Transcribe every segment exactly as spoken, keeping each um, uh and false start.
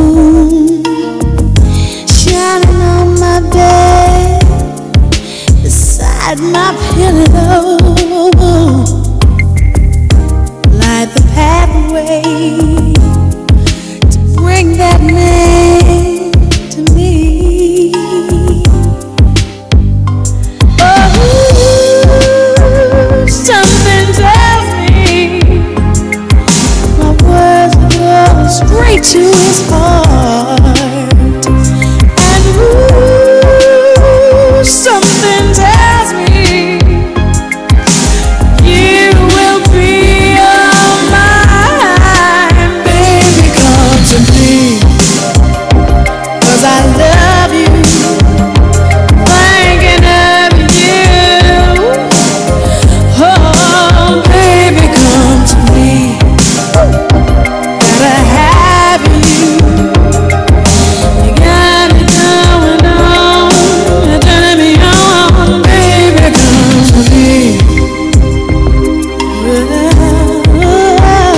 moon shining on my bed beside my pillow. Light the pathway to bring that man to me. Oh, something tells me my words go straight to his heart. And ooh, something tells me you will be all mine. Baby, come to me, 'cause I love you, thinking of you. Oh, baby, come to me, gotta have you. You got me going on, you're turning me on. Baby, come to me.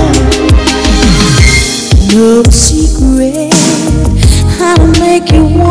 No secret how to make you want